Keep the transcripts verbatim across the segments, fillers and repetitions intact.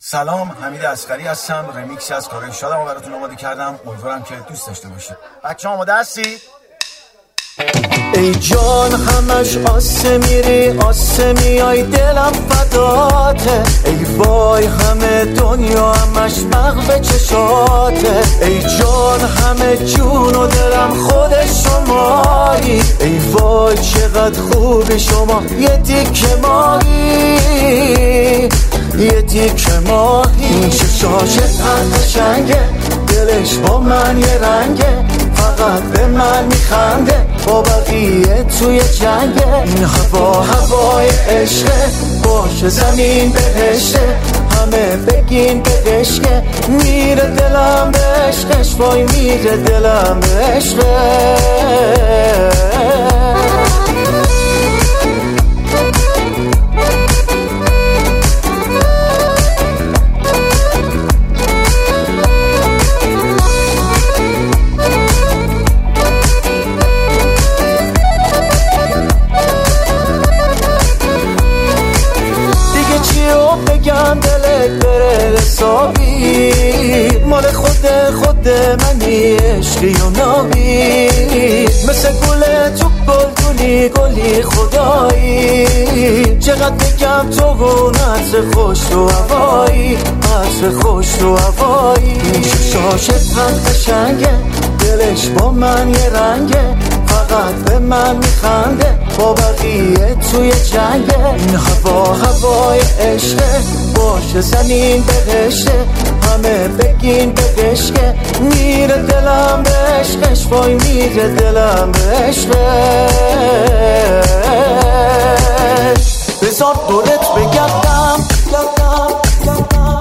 سلام، حمید اصغری هستم. رمیکس از کارهای شادمو براتون آماده کردم. امیدوارم که دوست داشته باشید. بچه‌ها آماده هستید؟ ای جان همش آسه میری آسه میای دلم فداته، ای وای همه دنیا همش مغب چشاته، ای جان همه جون و دلم خود شمایی، ای وای چقدر خوبی شما یه تیکه ماهی یه تیکه ماهی. این چشاش قشنگه دلش با من یه رنگه، فقط به من میخنده با بقیه توی جنگه. این هوا هوای عشقه باشه زمین بهشته، همه بگین به عشقه میره دلم به عشقش، وای میره دلم به عشقه. بگم دلت بره حسابی، مال خود خود منی عشقی و نابی، مثل گل تو گلگونی گلی خدایی، چقدر بگم تو و عطر خوش تو هوایی، عطر خوش تو هوایی. این شاشت هم قشنگه دلش با من یه رنگه، فقط به من میخنده با بقیه توی جنگه. این هوا هوای عشقه باشه زمین بهشته، همه بگین به عشقه میره دلم به عشقش، وای میره دلم به عشقش. بذار دورت بگردم گردم گردم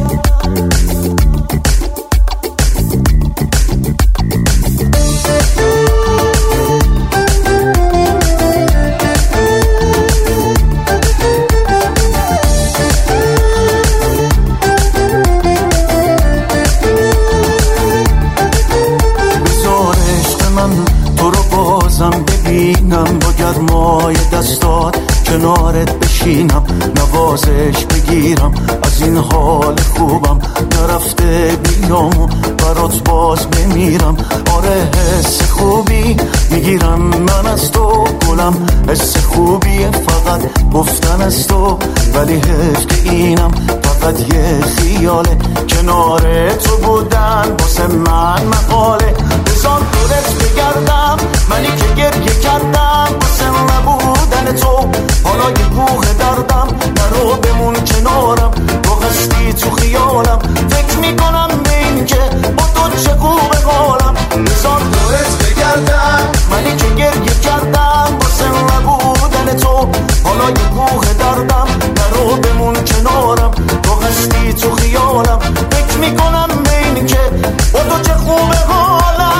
ببینم با گرمای دستات کنارت بشینم، نوازش بگیرم از این حال خوبم، نرفته بیام و برات باز بمیرم. آره حس خوبی میگیرم من از تو گلم، حس خوبی فقط گفتن از تو، ولی حیف که اینم فقط یه خیاله، کنار تو بودن واسه من مقاله. بذار دورت بگردم منی که گریه کردم واسه نبودن تو، حالا یه کوه دردم نرو بمون کنارم، تو هستی تو خیالم، فکر میکنم به این که با تو چه خوبه حالم. بذار دورت بگردم منی که گریه کردم واسه نبودن تو، حالا یه کوه دردم نرو بمون کنارم، تو هستی تو خیالم، فکر میکنم به این که با تو چه خوبه حالم.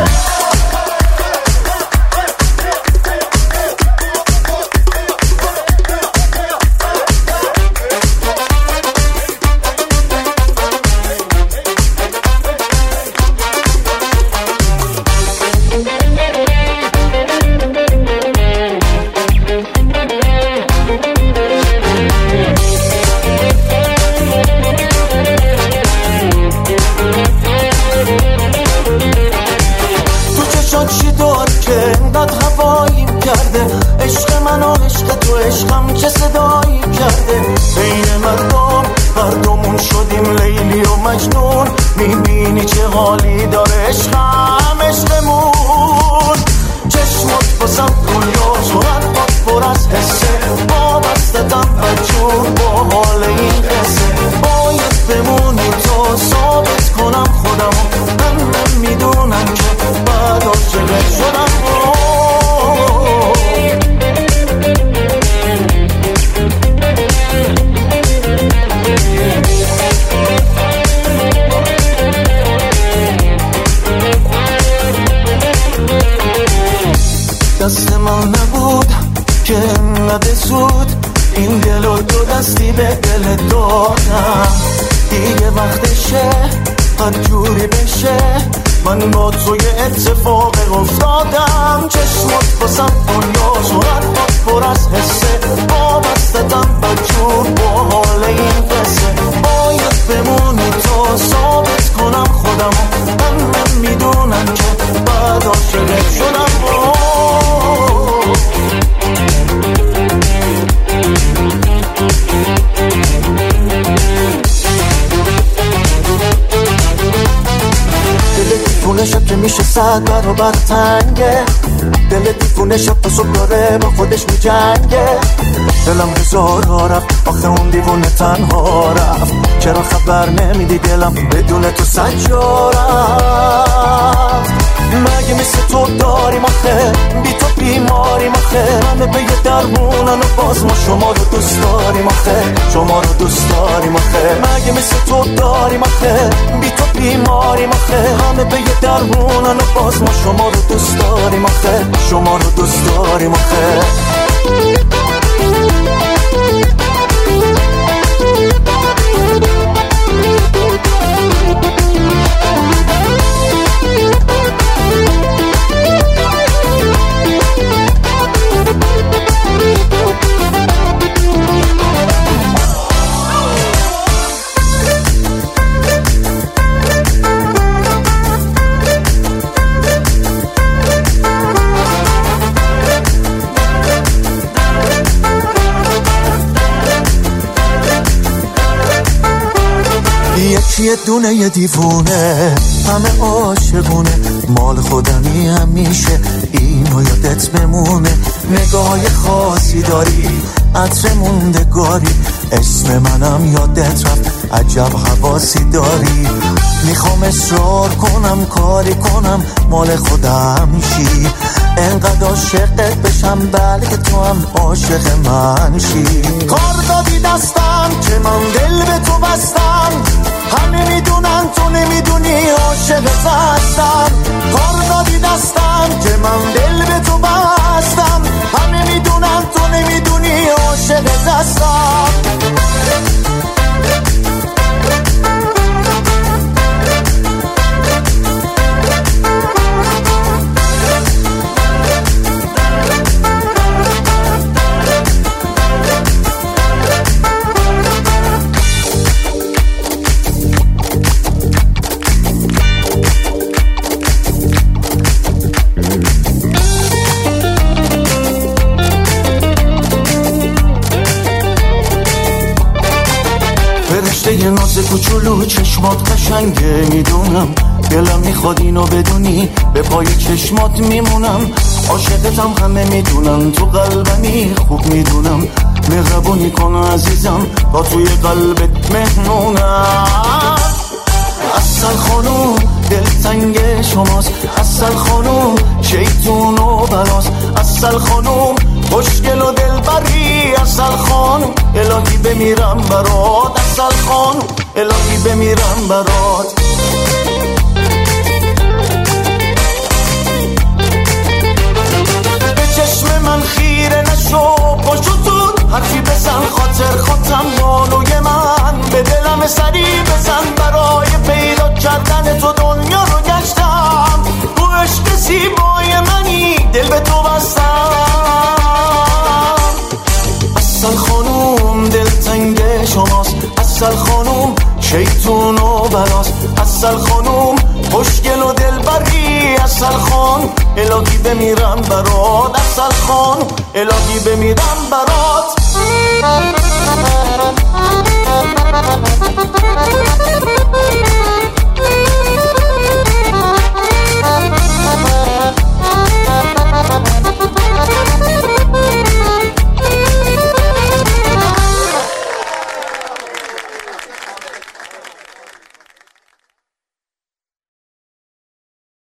عشق من و عشق تو عشقم چه صدایی کرده، بین مردم مردمون شدیم لیلی و مجنون، میبینی چه حالی داره عشقم عشقمون. چشمات باسم دنیا صورت پر از حسه، با بستتم بجور با حال این قصه، باید بمونی تا ثابت کنم خودم، من من میدونم که بعد عاشق شدم. دست من نبود که نده زود این دل و دو دستی به دل دادم، دیگه وقتشه هر جوری بشه من با توی اتفاق افتادم. چشمات باسم دنیا صورت پر از حسه، با بستتم بجور با حال این قصه، باید میشه صد برابر تنگه، دل دیوونه شب تا صبح داره با خودش میجنگه. دلم هزارها رفت آخه اون دیوونه تنها رفت، چرا خبر نمیدی دلم بدون تو سجا رفت. مگه مثل تو داریم آخه بی تو بیماریم آخه، همه به یه درمونن و باز ما شما رو دوست داریم آخه، شما رو دوست داریم آخه. مگه مثل تو داریم آخه بی تو بیماریم آخه، همه به یه درمونن و باز ما شما رو دوست داریم آخه، شما رو دوست داریم آخه. یکی دونه یه دیوونه همه عاشقونه، مال خودمی همیشه اینو یادت بمونه. نگاه خاصی داری عطر موندگاری، اسم منم یادت رفت عجب حواسی داری. میخوام اصرار کنم کاری کنم مال خودم شی، انقدر عاشقت بشم بلکه تو هم عاشق من شی. کار دادی دستم که من دل به تو بستم، همه میدونن تو نمیدونی عاشقت هستم. کار دادی دستم که من دل به تو بستم، همه میدونن تو نمیدونی عاشقت هستم. یه ناز کوچولو چشمات قشنگه میدونم، دلم میخواد اینو بدونی به پای چشمات میمونم. عاشقتم همه میدونن تو قلبمی خوب میدونم، مهربونی کن عزیزم تا توی قلبت مهمونم. اصل خانوم دلتنگ شماست، اصل خانوم شیطون و براست، اصل خانوم خوشگل و دلبری، اصل خانوم الهی بمیرم برات، اصل خانوم الهی بمیرم برات. به چشم من خیره نشو پشتون حرفی بزن، خاطر خاطرم بالوی من به دلم سری بزن. برای پیدا کردن تو دنیا رو گشتم، تو عشق زیبای منی دل به تو بستم. اصل خانوم دلتنگ شماست، اصل خانوم شیطون و براست، اصل خانوم خوشگل و دلبری، اصل خانوم الهی بمیرم برات، اصل خانوم الهی بمیرم برات.